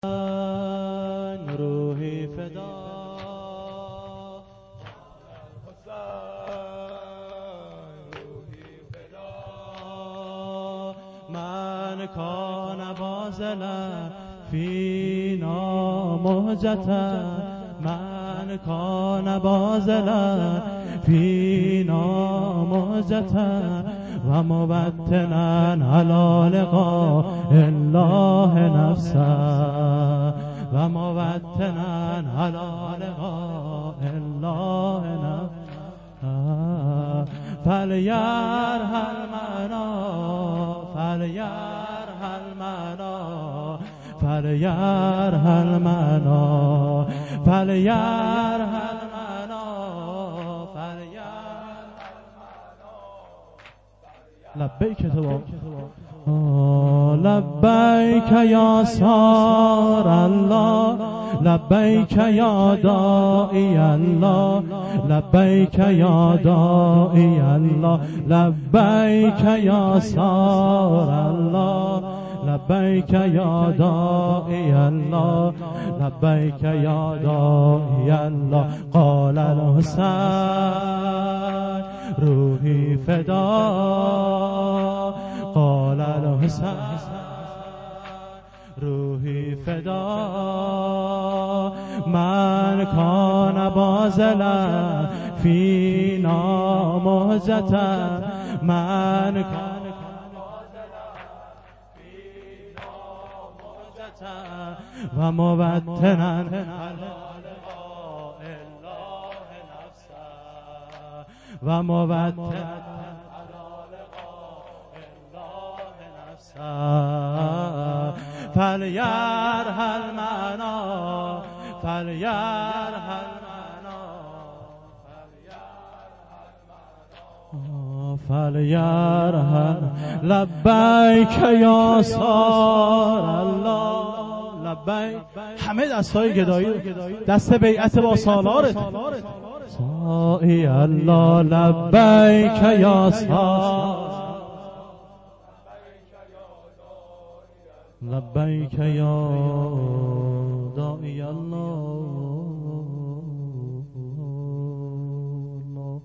روحی فدا من کان بازلا فینا مهجتا من کان بازلا فینا مهجتا و مبتنا علی لقاء الله نفسا و مبتنا علی لقاء الله نفسا فلیرحل منا فلیرحل منا فلیرحل منا فلیرحل منا لبیک تو لبیک یا سار الله لبیک یا داعی الله لبیک یا داعی الله لبیک یا سار الله لبیک یا داعی الله لبیک یا داعی الله قال الحسین روحی فدا قال الحسین روحی فدا من کان بازلا فینا مهجتا من کان بازلا فینا مهجتا و مبتنا و مبتنا فلیرحل منا فلیرحل منا فلیرحل لبیک یا سار الله لبیک همه دستای گدایی دست بیعت با سالارت سای الله لبیک یا سار لبیک یا داعی الله